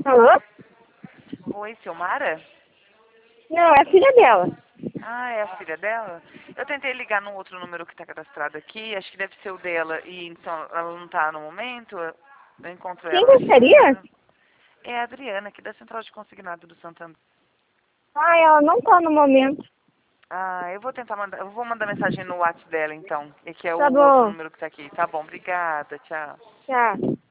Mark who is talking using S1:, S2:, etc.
S1: Alô?
S2: Oi, Silmara?
S1: Não, é a filha dela.
S2: Ah, é a filha dela? Eu tentei ligar num outro número que está cadastrado aqui, acho que deve ser o dela, e então ela não está no momento. Eu encontro
S1: Quem
S2: ela
S1: gostaria?
S2: amanhã. É a Adriana, aqui da Central de Consignado do Santander.
S1: Ah, ela não tá no momento.
S2: Ah, eu vou tentar mandar, eu vou mandar mensagem no WhatsApp dela então, e que é o
S1: Tá
S2: outro
S1: bom.
S2: número que está aqui. Tá bom, obrigada, tchau.
S1: Tchau.